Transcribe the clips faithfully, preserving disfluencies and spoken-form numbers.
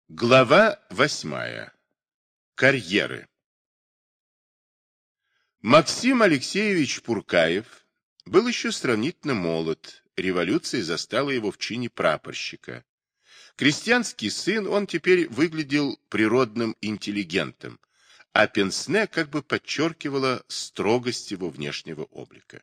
Глава восьмая. Карьеры. Максим Алексеевич Пуркаев был еще сравнительно молод, революция застала его в чине прапорщика. Крестьянский сын, он теперь выглядел природным интеллигентом, а пенсне как бы подчеркивало строгость его внешнего облика.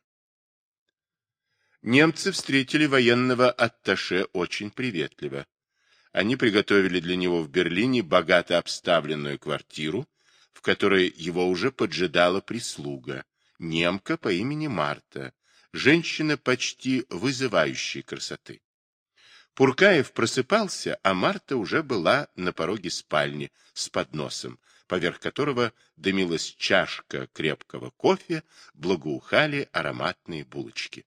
Немцы встретили военного атташе очень приветливо. Они приготовили для него в Берлине богато обставленную квартиру, в которой его уже поджидала прислуга, немка по имени Марта, женщина почти вызывающей красоты. Пуркаев просыпался, а Марта уже была на пороге спальни с подносом, поверх которого дымилась чашка крепкого кофе, благоухали ароматные булочки.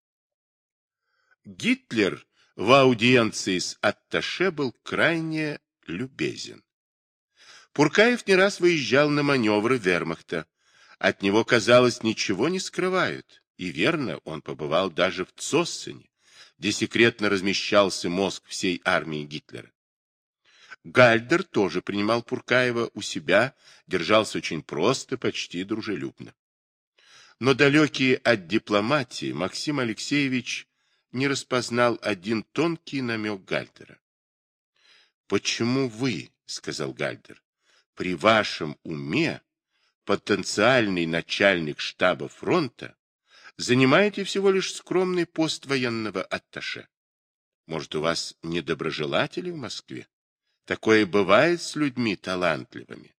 Гитлер в аудиенции с атташе был крайне любезен. Пуркаев не раз выезжал на маневры вермахта. От него, казалось, ничего не скрывают. И верно, он побывал даже в Цоссене, где секретно размещался мозг всей армии Гитлера. Гальдер тоже принимал Пуркаева у себя, держался очень просто, почти дружелюбно. Но далекий от дипломатии Максим Алексеевич не распознал один тонкий намек Гальдера. «Почему вы, — сказал Гальдер, — при вашем уме, потенциальный начальник штаба фронта, занимаете всего лишь скромный пост военного атташе? Может, у вас недоброжелатели в Москве? Такое бывает с людьми талантливыми».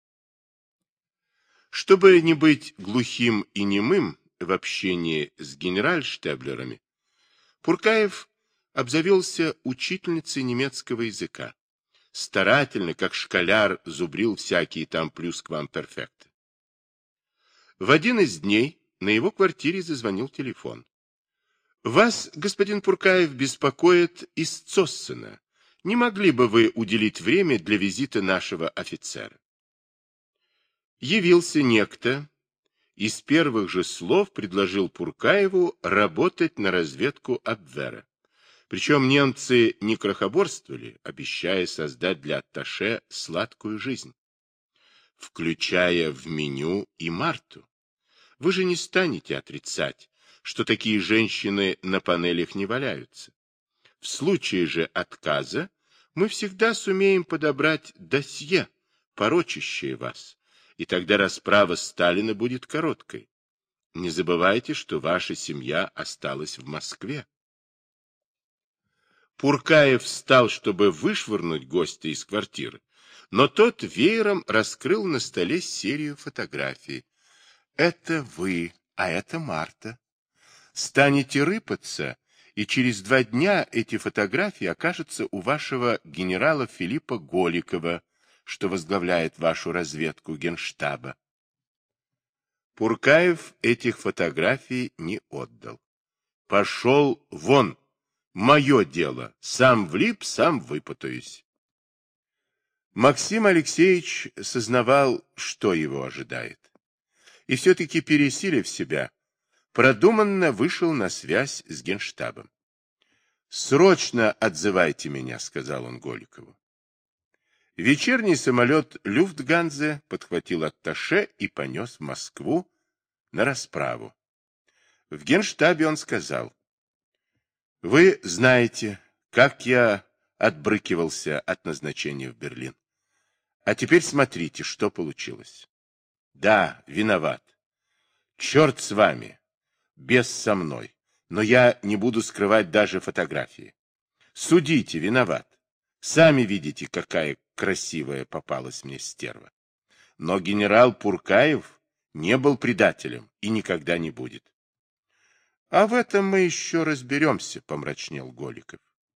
Чтобы не быть глухим и немым в общении с генеральштаблерами, Пуркаев обзавелся учительницей немецкого языка. Старательно, как школяр, зубрил всякие там плюсквамперфекты. В один из дней на его квартире зазвонил телефон. «Вас, господин Пуркаев, беспокоит из Цоссена. Не могли бы вы уделить время для визита нашего офицера?» Явился некто и с первых же слов предложил Пуркаеву работать на разведку Абвера. Причем немцы не крохоборствовали, обещая создать для атташе сладкую жизнь, включая в меню и Марту. Вы же не станете отрицать, что такие женщины на панелях не валяются. В случае же отказа мы всегда сумеем подобрать досье, порочащее вас, и тогда расправа Сталина будет короткой. Не забывайте, что ваша семья осталась в Москве. Пуркаев встал, чтобы вышвырнуть гостя из квартиры, но тот веером раскрыл на столе серию фотографий. Это вы, а это Марта. Станете рыпаться, и через два дня эти фотографии окажутся у вашего генерала Филиппа Голикова, что возглавляет вашу разведку Генштаба. Пуркаев этих фотографий не отдал. Пошел вон! Мое дело. Сам влип, сам выпутаюсь. Максим Алексеевич сознавал, что его ожидает. И все-таки, пересилив себя, продуманно вышел на связь с Генштабом. «Срочно отзывайте меня», — сказал он Голикову. Вечерний самолет Люфтганзе подхватил атташе и понес в Москву на расправу. В Генштабе он сказал: «Вы знаете, как я отбрыкивался от назначения в Берлин. А теперь смотрите, что получилось. Да, виноват. Черт с вами, бес со мной, но я не буду скрывать даже фотографии. Судите, виноват. Сами видите, какая красивая попалась мне стерва. Но генерал Пуркаев не был предателем и никогда не будет». «А в этом мы еще разберемся», — помрачнел Голиков.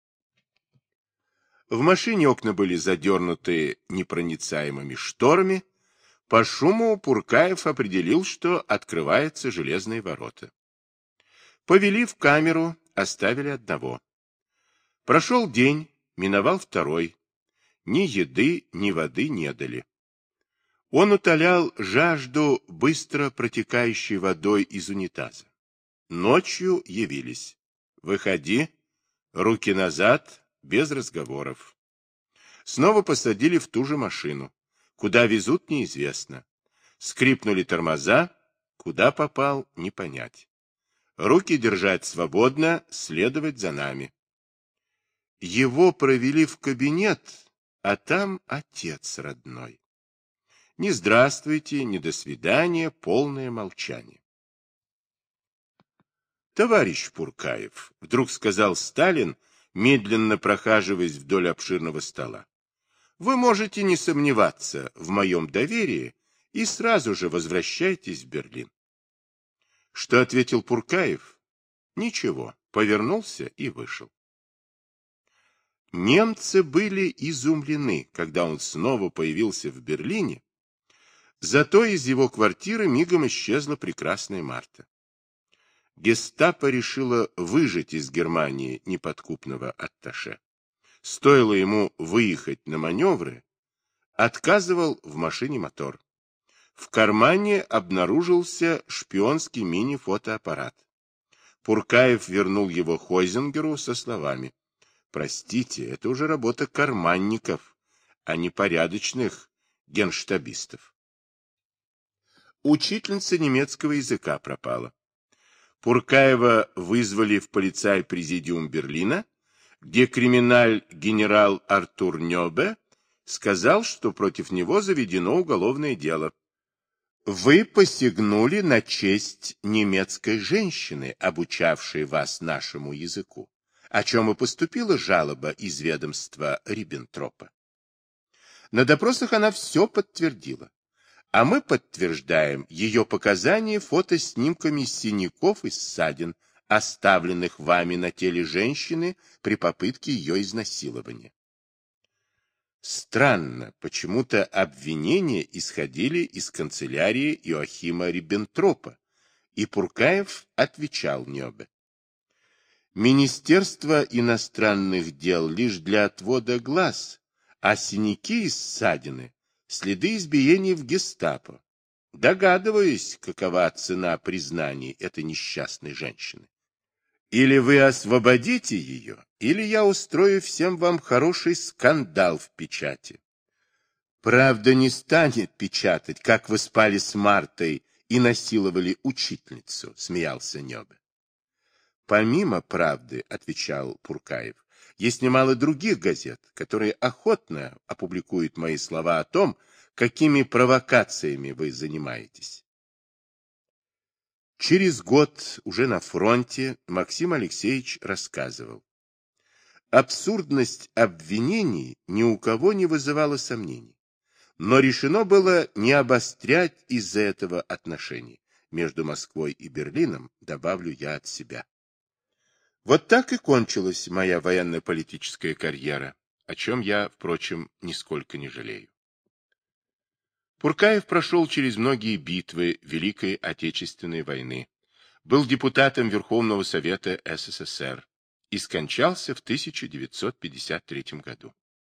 В машине окна были задернуты непроницаемыми шторами. По шуму Пуркаев определил, что открываются железные ворота. Повели в камеру, оставили одного. Прошел день, миновал второй. Ни еды, ни воды не дали. Он утолял жажду быстро протекающей водой из унитаза. Ночью явились. «Выходи, руки назад, без разговоров». Снова посадили в ту же машину. Куда везут, неизвестно. Скрипнули тормоза, куда попал, не понять. Руки держать свободно, следовать за нами. Его провели в кабинет, а там отец родной. Ни здравствуйте, ни до свидания, полное молчание. Товарищ Пуркаев, вдруг сказал Сталин, медленно прохаживаясь вдоль обширного стола, вы можете не сомневаться в моем доверии и сразу же возвращайтесь в Берлин. Что ответил Пуркаев? Ничего, повернулся и вышел. Немцы были изумлены, когда он снова появился в Берлине, зато из его квартиры мигом исчезла прекрасная Марта. Гестапо решило выжать из Германии неподкупного атташе. Стоило ему выехать на маневры, отказывал в машине мотор. В кармане обнаружился шпионский мини-фотоаппарат. Пуркаев вернул его Хойзингеру со словами: «Простите, это уже работа карманников, а не порядочных генштабистов». Учительница немецкого языка пропала. Пуркаева вызвали в полицай-президиум Берлина, где криминаль-генерал Артур Нёбе сказал, что против него заведено уголовное дело. Вы посягнули на честь немецкой женщины, обучавшей вас нашему языку, о чем и поступила жалоба из ведомства Риббентропа. На допросах она все подтвердила. А мы подтверждаем ее показания фотоснимками синяков и ссадин, оставленных вами на теле женщины при попытке ее изнасилования. Странно, почему-то обвинения исходили из канцелярии Иоахима Риббентропа, и Пуркаев отвечал Нёбе. Министерство иностранных дел лишь для отвода глаз, а синяки и ссадины — следы избиений в гестапо. Догадываюсь, какова цена признаний этой несчастной женщины. Или вы освободите ее, или я устрою всем вам хороший скандал в печати. Правда не станет печатать, как вы спали с Мартой и насиловали учительницу, смеялся Нёбе. Помимо правды, отвечал Пуркаев, есть немало других газет, которые охотно опубликуют мои слова о том, какими провокациями вы занимаетесь. Через год, уже на фронте, Максим Алексеевич рассказывал. Абсурдность обвинений ни у кого не вызывала сомнений, но решено было не обострять из-за этого отношений между Москвой и Берлином, добавлю я от себя. Вот так и кончилась моя военно-политическая карьера, о чем я, впрочем, нисколько не жалею. Пуркаев прошел через многие битвы Великой Отечественной войны, был депутатом Верховного Совета СССР и скончался в тысяча девятьсот пятьдесят третьем году.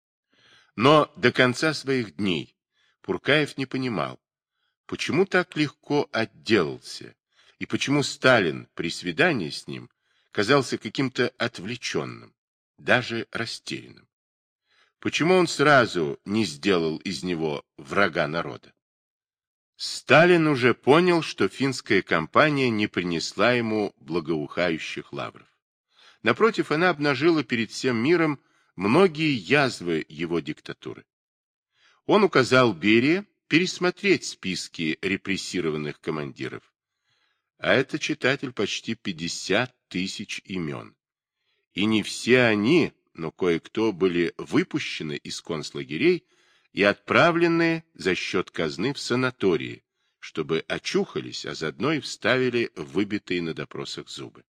Но до конца своих дней Пуркаев не понимал, почему так легко отделался и почему Сталин при свидании с ним казался каким-то отвлеченным, даже растерянным. Почему он сразу не сделал из него врага народа? Сталин уже понял, что финская кампания не принесла ему благоухающих лавров. Напротив, она обнажила перед всем миром многие язвы его диктатуры. Он указал Берии пересмотреть списки репрессированных командиров. А это, читатель, почти пятьдесят тысяч имен. И не все они, но кое-кто были выпущены из концлагерей и отправлены за счет казны в санатории, чтобы очухались, а заодно и вставили выбитые на допросах зубы.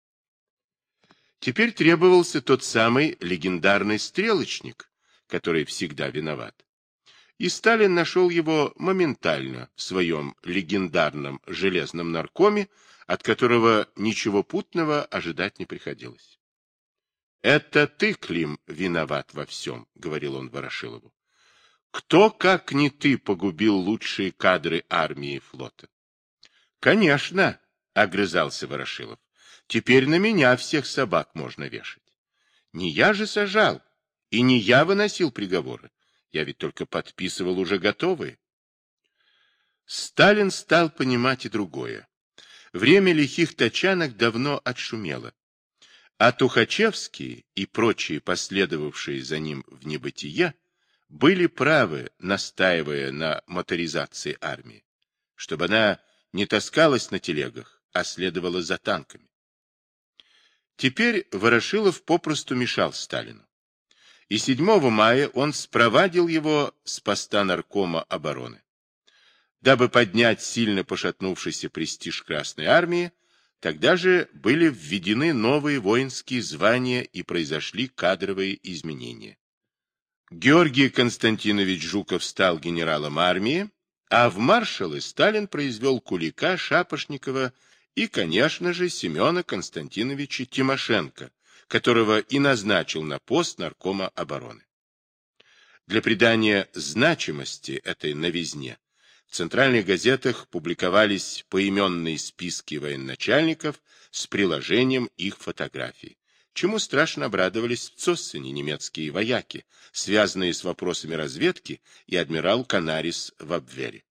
Теперь требовался тот самый легендарный стрелочник, который всегда виноват. И Сталин нашел его моментально в своем легендарном железном наркоме, от которого ничего путного ожидать не приходилось. «Это ты, Клим, виноват во всем», — говорил он Ворошилову. «Кто, как не ты, погубил лучшие кадры армии и флота?» «Конечно», — огрызался Ворошилов, — «теперь на меня всех собак можно вешать. Не я же сажал, И не я выносил приговоры. Я ведь только подписывал уже готовые. Сталин стал понимать и другое. Время лихих тачанок давно отшумело. А Тухачевский и прочие, последовавшие за ним в небытие, были правы, настаивая на моторизации армии, чтобы она не таскалась на телегах, а следовала за танками. Теперь Ворошилов попросту мешал Сталину. И седьмого мая он спровадил его с поста наркома обороны. Дабы поднять сильно пошатнувшийся престиж Красной Армии, тогда же были введены новые воинские звания и произошли кадровые изменения. Георгий Константинович Жуков стал генералом армии, а в маршалы Сталин произвел Кулика, Шапошникова и, конечно же, Семена Константиновича Тимошенко, которого и назначил на пост наркома обороны. Для придания значимости этой новизне в центральных газетах публиковались поименные списки военачальников с приложением их фотографий, чему страшно обрадовались в Цоссене немецкие вояки, связанные с вопросами разведки, и адмирал Канарис в Абвере.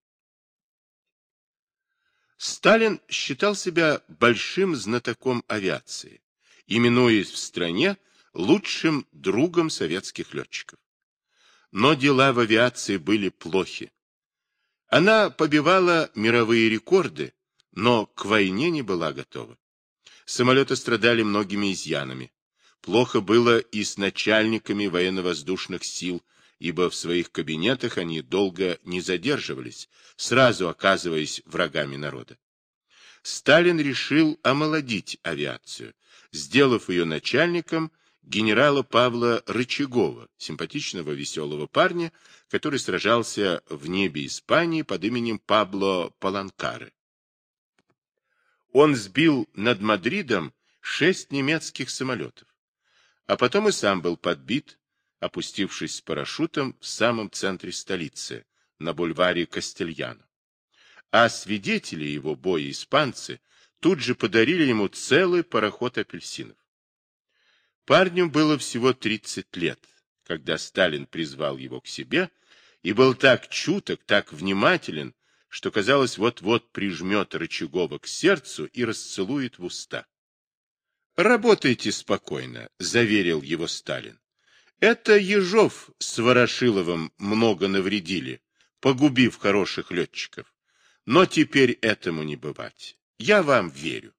Сталин считал себя большим знатоком авиации, именуясь в стране лучшим другом советских летчиков. Но дела в авиации были плохи. Она побивала мировые рекорды, но к войне не была готова. Самолеты страдали многими изъянами. Плохо было и с начальниками военно-воздушных сил, ибо в своих кабинетах они долго не задерживались, сразу оказываясь врагами народа. Сталин решил омолодить авиацию, сделав ее начальником генерала Павла Рычагова, симпатичного веселого парня, который сражался в небе Испании под именем Пабло Паланкаре. Он сбил над Мадридом шесть немецких самолетов, а потом и сам был подбит, опустившись с парашютом в самом центре столицы, на бульваре Кастельяно. А свидетели его боя, испанцы, тут же подарили ему целый пароход апельсинов. Парню было всего тридцать лет, когда Сталин призвал его к себе, и был так чуток, так внимателен, что, казалось, вот-вот прижмет Рычагова к сердцу и расцелует в уста. «Работайте спокойно», — заверил его Сталин. «Это Ежов с Ворошиловым много навредили, погубив хороших летчиков. Но теперь этому не бывать. Я вам верю».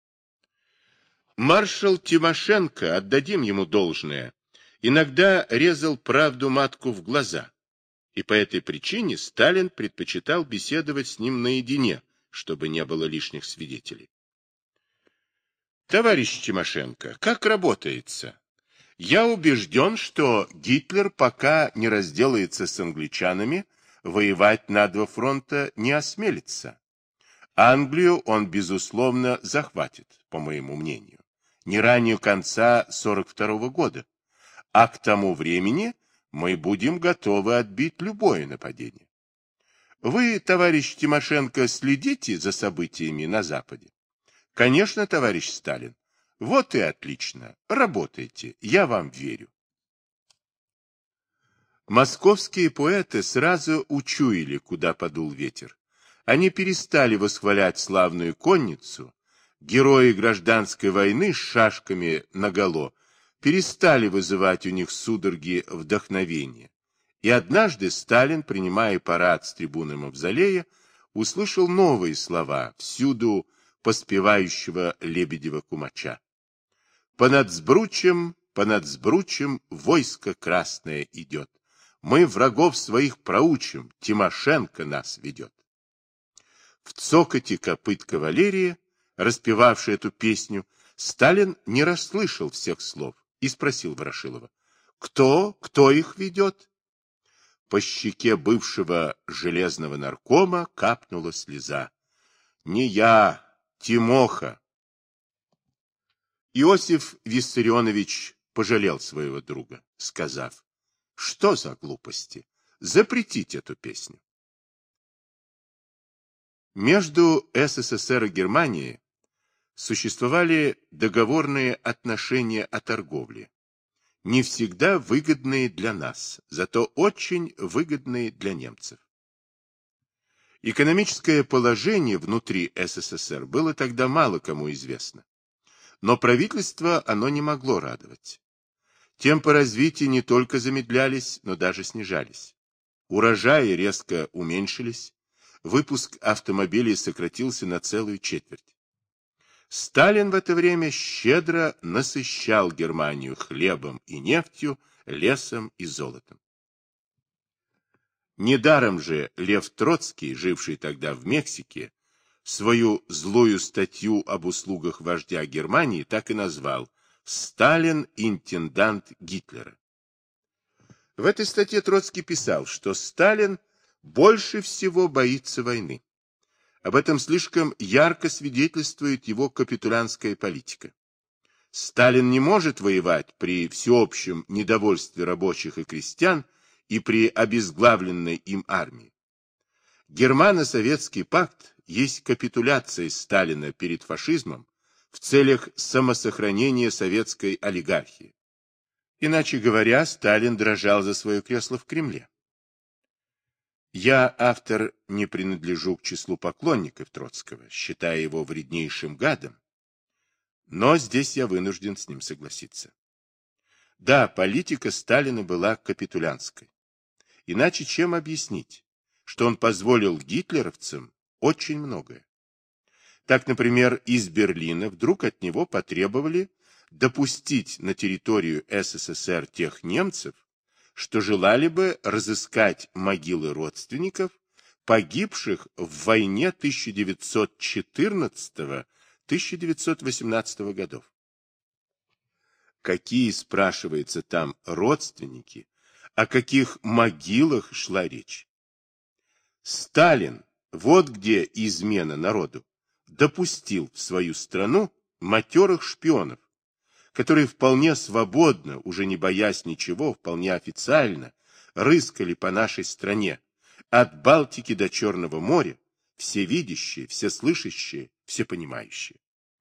Маршал Тимошенко, отдадим ему должное, иногда резал правду матку в глаза, и по этой причине Сталин предпочитал беседовать с ним наедине, чтобы не было лишних свидетелей. Товарищ Тимошенко, как работается? Я убежден, что Гитлер, пока не разделается с англичанами, воевать на два фронта не осмелится. Англию он, безусловно, захватит, по моему мнению, не ранее конца сорок второго года, а к тому времени мы будем готовы отбить любое нападение. Вы, товарищ Тимошенко, следите за событиями на Западе? Конечно, товарищ Сталин. Вот и отлично. Работайте. Я вам верю. Московские поэты сразу учуяли, куда подул ветер. Они перестали восхвалять славную конницу. Герои гражданской войны с шашками наголо перестали вызывать у них судороги вдохновения. И однажды Сталин, принимая парад с трибуны Мавзолея, услышал новые слова, всюду поспевающего Лебедева-Кумача. «Понад Сбручем, понад Сбручем войско красное идет. Мы врагов своих проучим, Тимошенко нас ведет». В цокоте копыт кавалерии, распевавшей эту песню, Сталин не расслышал всех слов и спросил Ворошилова: «Кто, кто их ведет?» По щеке бывшего железного наркома капнула слеза. «Не я, Тимоха». Иосиф Виссарионович пожалел своего друга, сказав: «Что за глупости? Запретить эту песню». Между СССР и Германией существовали договорные отношения о торговле. не всегда выгодные для нас, зато очень выгодные для немцев. Экономическое положение внутри СССР было тогда мало кому известно, но правительство оно не могло радовать. Темпы развития не только замедлялись, но даже снижались. Урожаи резко уменьшились, выпуск автомобилей сократился на целую четверть. Сталин в это время щедро насыщал Германию хлебом и нефтью, лесом и золотом. Недаром же Лев Троцкий, живший тогда в Мексике, свою злую статью об услугах вождя Германии так и назвал «Сталин – интендант Гитлера». В этой статье Троцкий писал, что Сталин больше всего боится войны. Об этом слишком ярко свидетельствует его капитулянская политика. Сталин не может воевать при всеобщем недовольстве рабочих и крестьян и при обезглавленной им армии. Германо-советский пакт есть капитуляция Сталина перед фашизмом в целях самосохранения советской олигархии. Иначе говоря, Сталин дрожал за свое кресло в Кремле. Я, автор, не принадлежу к числу поклонников Троцкого, считая его вреднейшим гадом, но здесь я вынужден с ним согласиться. Да, политика Сталина была капитулянской. Иначе чем объяснить, что он позволил гитлеровцам очень многое? Так, например, из Берлина вдруг от него потребовали допустить на территорию СССР тех немцев, что желали бы разыскать могилы родственников, погибших в войне тысяча девятьсот четырнадцатого — тысяча девятьсот восемнадцатого годов. Какие, спрашивается там, родственники, о каких могилах шла речь? Сталин, вот где измена народу, допустил в свою страну матерых шпионов, которые вполне свободно, уже не боясь ничего, вполне официально, рыскали по нашей стране, от Балтики до Черного моря, всевидящие, всеслышащие, всепонимающие.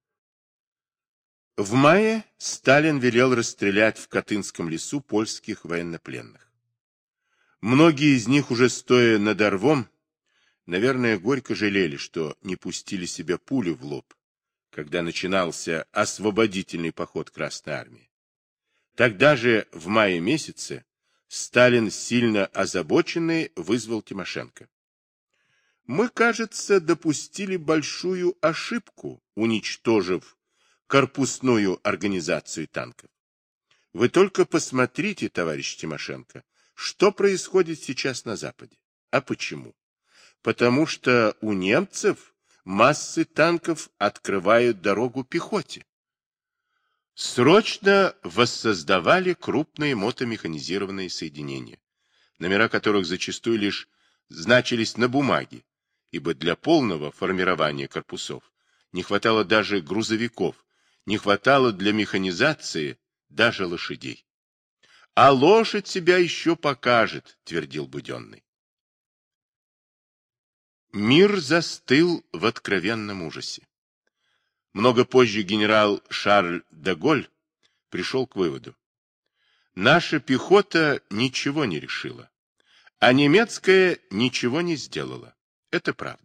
В мае Сталин велел расстрелять в Катынском лесу польских военнопленных. Многие из них, уже стоя над рвом, наверное, горько жалели, что не пустили себе пулю в лоб, когда начинался освободительный поход Красной Армии. Тогда же, в мае месяце, Сталин, сильно озабоченный, вызвал Тимошенко. Мы, кажется, допустили большую ошибку, уничтожив корпусную организацию танков. Вы только посмотрите, товарищ Тимошенко, что происходит сейчас на Западе. А почему? Потому что у немцев массы танков открывают дорогу пехоте. Срочно воссоздавали крупные мотомеханизированные соединения, номера которых зачастую лишь значились на бумаге, ибо для полного формирования корпусов не хватало даже грузовиков, не хватало для механизации даже лошадей. «А лошадь себя еще покажет», — твердил Буденный. Мир застыл в откровенном ужасе. Много позже генерал Шарль де Голль пришел к выводу: наша пехота ничего не решила, а немецкая ничего не сделала. Это правда.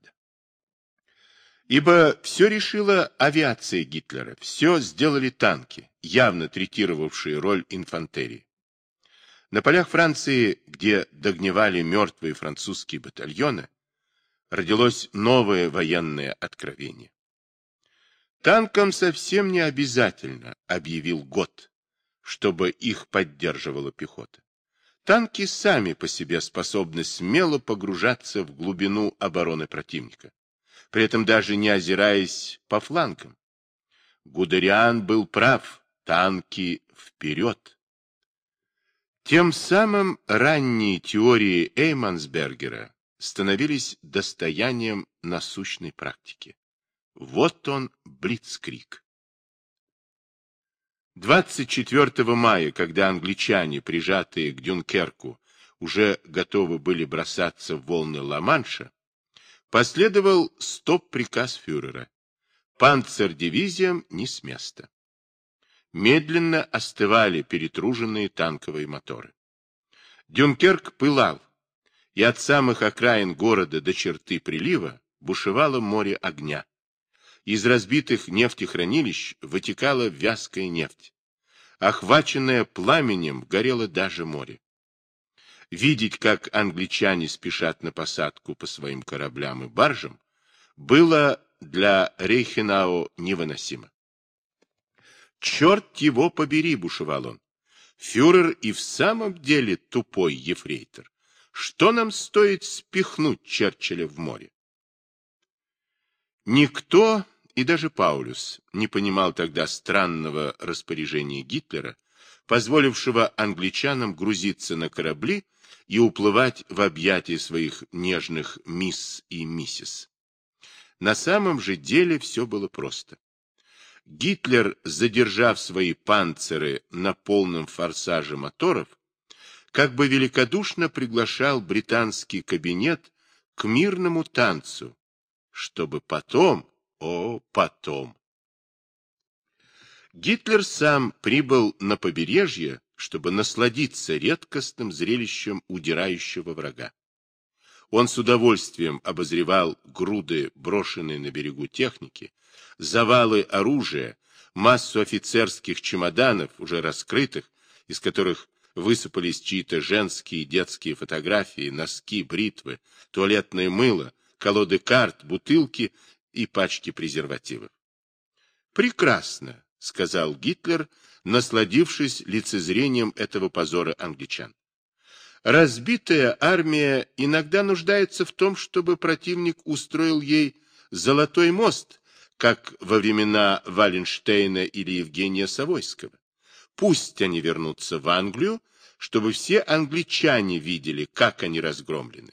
Ибо все решила авиация Гитлера, все сделали танки, явно третировавшие роль инфантерии. На полях Франции, где догнивали мертвые французские батальоны, родилось новое военное откровение. Танкам совсем не обязательно, объявил Гот, чтобы их поддерживала пехота. Танки сами по себе способны смело погружаться в глубину обороны противника, при этом даже не озираясь по флангам. Гудериан был прав, танки вперед. Тем самым ранние теории Эймансбергера становились достоянием насущной практики. Вот он, блицкриг. двадцать четвёртого мая, когда англичане, прижатые к Дюнкерку, уже готовы были бросаться в волны Ла-Манша, последовал стоп-приказ фюрера. Панцердивизиям не с места. медленно остывали перетруженные танковые моторы. Дюнкерк пылал, и от самых окраин города до черты прилива бушевало море огня. Из разбитых нефтехранилищ вытекала вязкая нефть. Охваченное пламенем горело даже море. Видеть, как англичане спешат на посадку по своим кораблям и баржам, было для Рейхенау невыносимо. «Черт его побери!» — бушевал он. «Фюрер и в самом деле тупой ефрейтор. Что нам стоит спихнуть Черчилля в море?» Никто, и даже Паулюс, не понимал тогда странного распоряжения Гитлера, позволившего англичанам грузиться на корабли и уплывать в объятия своих нежных мисс и миссис. На самом же деле все было просто. Гитлер, задержав свои панциры на полном форсаже моторов, как бы великодушно приглашал британский кабинет к мирному танцу, чтобы потом, о, потом. Гитлер сам прибыл на побережье, чтобы насладиться редкостным зрелищем удирающего врага. Он с удовольствием обозревал груды брошенной на берегу техники, завалы оружия, массу офицерских чемоданов, уже раскрытых, из которых высыпались чьи-то женские и детские фотографии, носки, бритвы, туалетное мыло, колоды карт, бутылки и пачки презервативов. «Прекрасно», — сказал Гитлер, насладившись лицезрением этого позора англичан. «Разбитая армия иногда нуждается в том, чтобы противник устроил ей золотой мост, как во времена Валенштейна или Евгения Савойского. Пусть они вернутся в Англию, чтобы все англичане видели, как они разгромлены».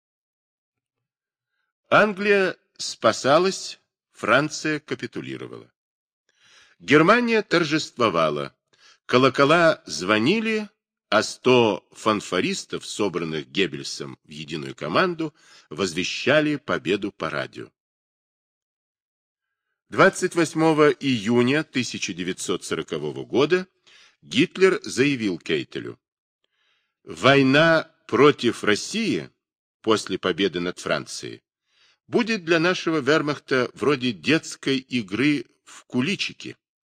Англия спасалась, Франция капитулировала. Германия торжествовала, колокола звонили, а сто фанфаристов, собранных Геббельсом в единую команду, возвещали победу по радио. двадцать восьмого июня тысяча девятьсот сорокового года Гитлер заявил Кейтелю: «Война против России после победы над Францией будет для нашего вермахта вроде детской игры в куличики».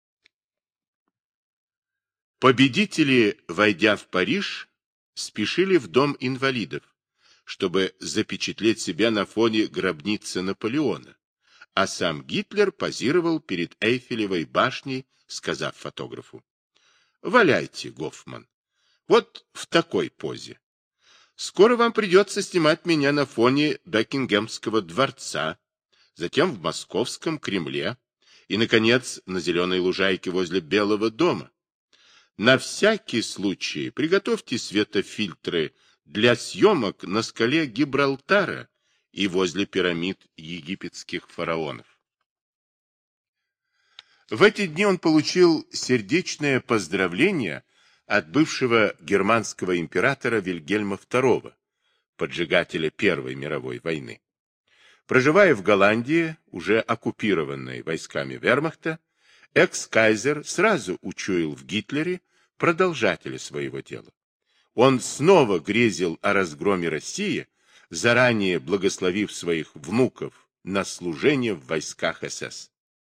Победители, войдя в Париж, спешили в дом инвалидов, чтобы запечатлеть себя на фоне гробницы Наполеона, а сам Гитлер позировал перед Эйфелевой башней, сказав фотографу: «Валяйте, Гофман, вот в такой позе. Скоро вам придется снимать меня на фоне Бекингемского дворца, затем в Московском Кремле и, наконец, на зеленой лужайке возле Белого дома. На всякий случай приготовьте светофильтры для съемок на скале Гибралтара и возле пирамид египетских фараонов». В эти дни он получил сердечное поздравление от бывшего германского императора Вильгельма второго, поджигателя Первой мировой войны. Проживая в Голландии, уже оккупированной войсками вермахта, экс-кайзер сразу учуял в Гитлере продолжателя своего дела. Он снова грезил о разгроме России, заранее благословив своих внуков на служение в войсках эс-эс.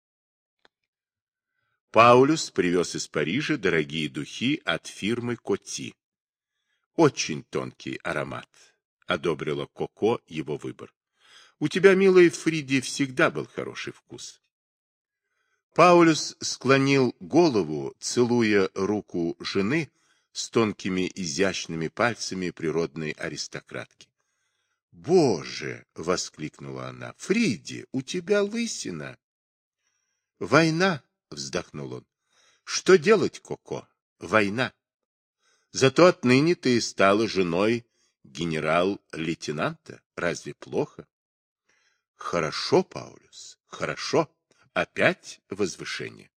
Паулюс привез из Парижа дорогие духи от фирмы Коти. «Очень тонкий аромат», — одобрила Коко его выбор. «У тебя, милая Фриди, всегда был хороший вкус». Паулюс склонил голову, целуя руку жены с тонкими изящными пальцами природной аристократки. «Боже!» — воскликнула она. «Фриди, у тебя лысина!» «Война!» — вздохнул он. «Что делать, Коко? Война! Зато отныне ты стала женой генерал-лейтенанта. Разве плохо?» «Хорошо, Паулюс, хорошо. Опять возвышение».